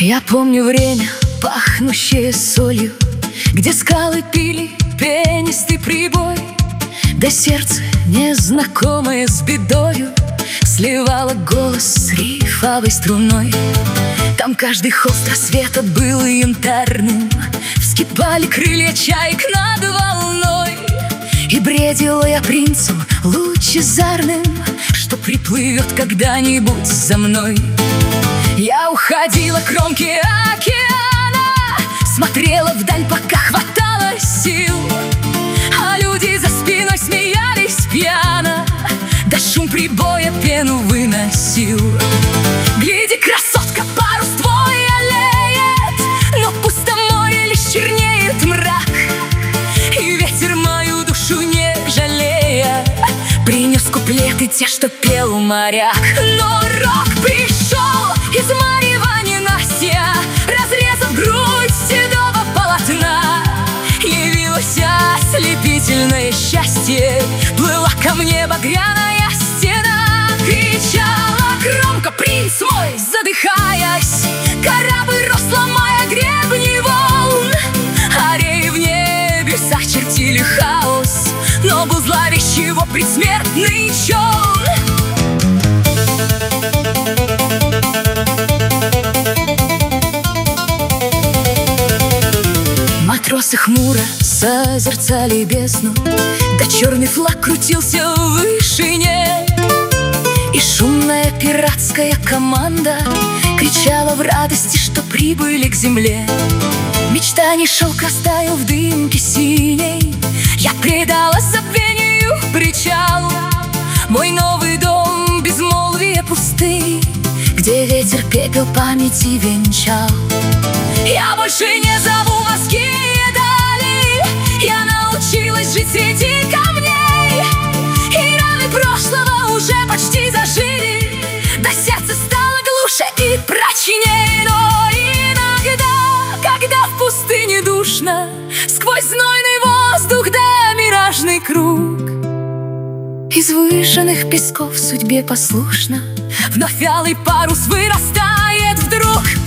Я помню время, пахнущее солью, где скалы пили пенистый прибой, да сердце, незнакомое с бедою, сливало голос с рифовой струной. Там каждый холст рассвета был янтарным, вскипали крылья чаек над волной, и бредила я принцем лучезарным, что приплывет когда-нибудь за мной. Я уходила к кромке океана, смотрела вдаль, пока хватало сил, а люди за спиной смеялись пьяно, да шум прибоя пену выносил. Гляди, красотка, парус твой олеет, но пусто море, лишь чернеет мрак, и ветер мою душу не жалея принес куплеты те, что пел моряк. Но рок пришел из марева ненастья, разрезав грудь седого полотна. Явилось ослепительное счастье, плыла ко мне багряная стена. Кричала громко принц мой, задыхаясь, корабль рос, ломая гребни волн, а реи в небесах чертили хаос, но был зловещ его предсмертный челн. Матросы хмуро созерцали бездну, да черный флаг крутился в вышине, и шумная пиратская команда кричала в радости, что прибыли к земле. Мечтаний шелк растаял в дымке синей, я предалась забвению причал. Мой новый дом — безмолвие пустынь, где ветер пепел памяти венчал. Я больше не зову морские дали, я научилась жить среди камней, и раны прошлого уже почти зажили, да сердце стало глуше и прочней. Но иногда, когда в пустыне душно, сквозь знойный воздух да миражный круг, из выжженных песков судьбе послушно вновь вялый парус вырастает вдруг.